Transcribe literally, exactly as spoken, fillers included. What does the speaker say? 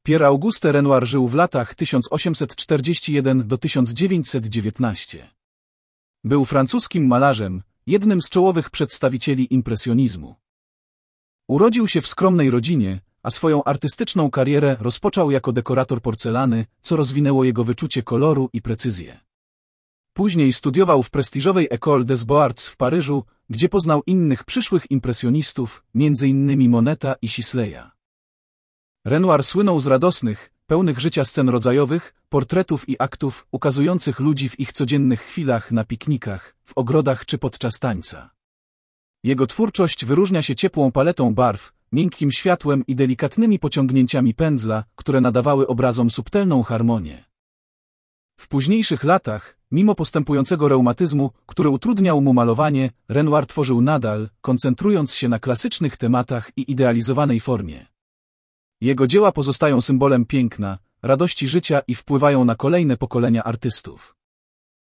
Pierre-Auguste Renoir żył w latach tysiąc osiemset czterdziesty pierwszy do tysiąc dziewięćset dziewiętnastego. Był francuskim malarzem, jednym z czołowych przedstawicieli impresjonizmu. Urodził się w skromnej rodzinie, a swoją artystyczną karierę rozpoczął jako dekorator porcelany, co rozwinęło jego wyczucie koloru i precyzję. Później studiował w prestiżowej École des Beaux-Arts w Paryżu, gdzie poznał innych przyszłych impresjonistów, między innymi Moneta i Sisley'a. Renoir słynął z radosnych, pełnych życia scen rodzajowych, portretów i aktów, ukazujących ludzi w ich codziennych chwilach na piknikach, w ogrodach czy podczas tańca. Jego twórczość wyróżnia się ciepłą paletą barw, miękkim światłem i delikatnymi pociągnięciami pędzla, które nadawały obrazom subtelną harmonię. W późniejszych latach, mimo postępującego reumatyzmu, który utrudniał mu malowanie, Renoir tworzył nadal, koncentrując się na klasycznych tematach i idealizowanej formie. Jego dzieła pozostają symbolem piękna, radości życia i wpływają na kolejne pokolenia artystów.